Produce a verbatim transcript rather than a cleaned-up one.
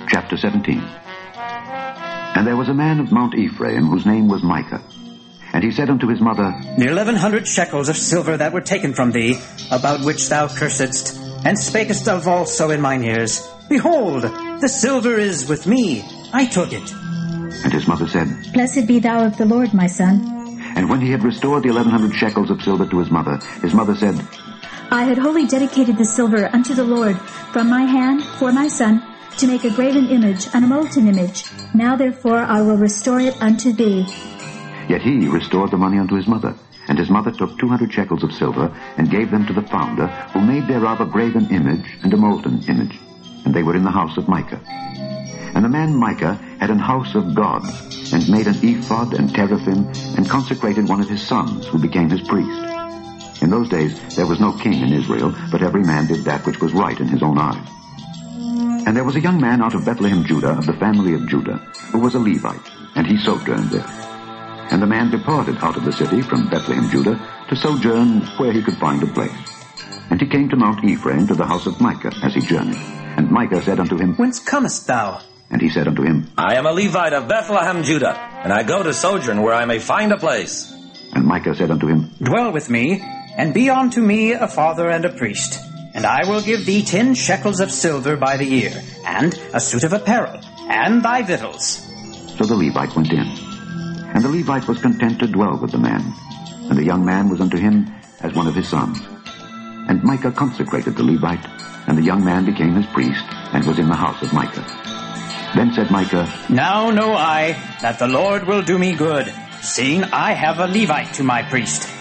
Chapter seventeen. And there was a man of Mount Ephraim whose name was Micah. And he said unto his mother, The eleven hundred shekels of silver that were taken from thee, about which thou cursedst, and spakest of also in mine ears, behold, the silver is with me. I took it. And his mother said, Blessed be thou of the Lord, my son. And when he had restored the eleven hundred shekels of silver to his mother, his mother said, I had wholly dedicated the silver unto the Lord from my hand for my son, to make a graven image and a molten image. Now therefore I will restore it unto thee. Yet he restored the money unto his mother. And his mother took two hundred shekels of silver, and gave them to the founder, who made thereof a graven image and a molten image. And they were in the house of Micah. And the man Micah had an house of gods, and made an ephod and teraphim, and consecrated one of his sons, who became his priest. In those days there was no king in Israel, but every man did that which was right in his own eyes. And there was a young man out of Bethlehem, Judah, of the family of Judah, who was a Levite, and he sojourned there. And the man departed out of the city from Bethlehem, Judah, to sojourn where he could find a place. And he came to Mount Ephraim, to the house of Micah, as he journeyed. And Micah said unto him, Whence comest thou? And he said unto him, I am a Levite of Bethlehem, Judah, and I go to sojourn where I may find a place. And Micah said unto him, Dwell with me, and be unto me a father and a priest. And I will give thee ten shekels of silver by the year, and a suit of apparel, and thy victuals. So the Levite went in. And the Levite was content to dwell with the man. And the young man was unto him as one of his sons. And Micah consecrated the Levite, and the young man became his priest, and was in the house of Micah. Then said Micah, Now know I that the Lord will do me good, seeing I have a Levite to my priest.